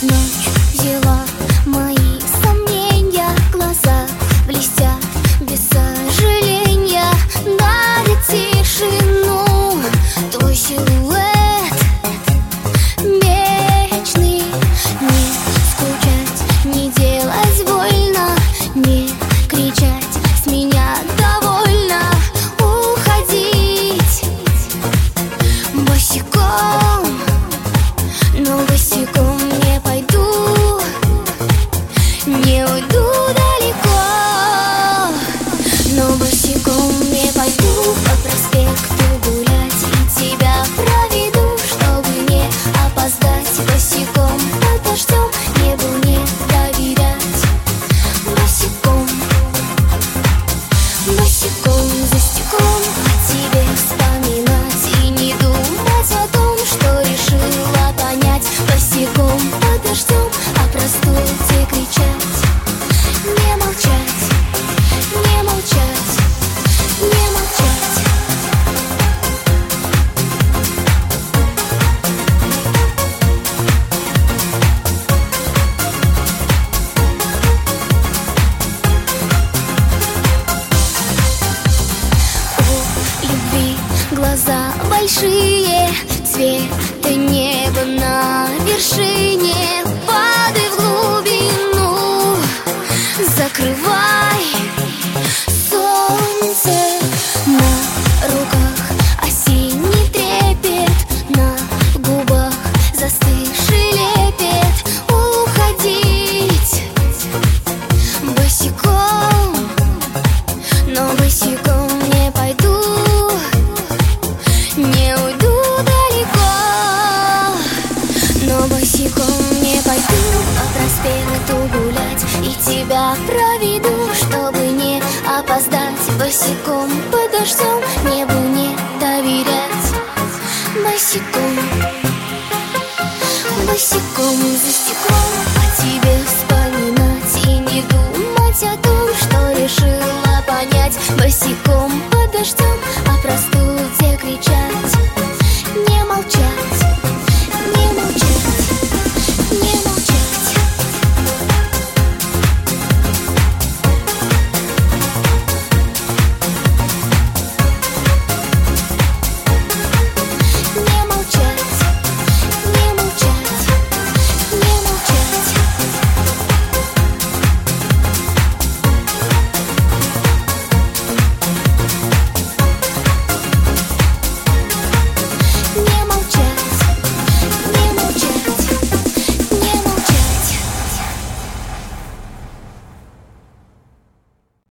Ночь взяла мои сомнения, глаза блестят без сожаления. Дарит тишину твой силуэт вечный. Не скучать, не делать больно, не кричать, с меня довольно. Уходить босиком, но босиком не пойду, не уйду далеко. Но босиком не пойду по проспекту гулять, и тебя проведу, чтобы не опоздать. Босиком под дождем небу не доверять. Босиком, босиком за стеклом о тебе вспоминать и не думать о том, что решила понять. Босиком под дождем о простоте кричать, не молчать, не молчать, не молчать. У любви глаза большие, цвета неба на вершине. Падай в глубину, закрывай солнце. На руках осенний трепет, на губах застывший лепет. Уходить босиком, но босиком не пойду, не уйду далеко. Но босиком не пойду по проспекту гулять, и тебя проведу, чтобы не опоздать. Босиком под дождем небу не доверять. Босиком, босиком за стеклом о тебе вспоминать и не думать о том, что решила понять. Босиком под дождем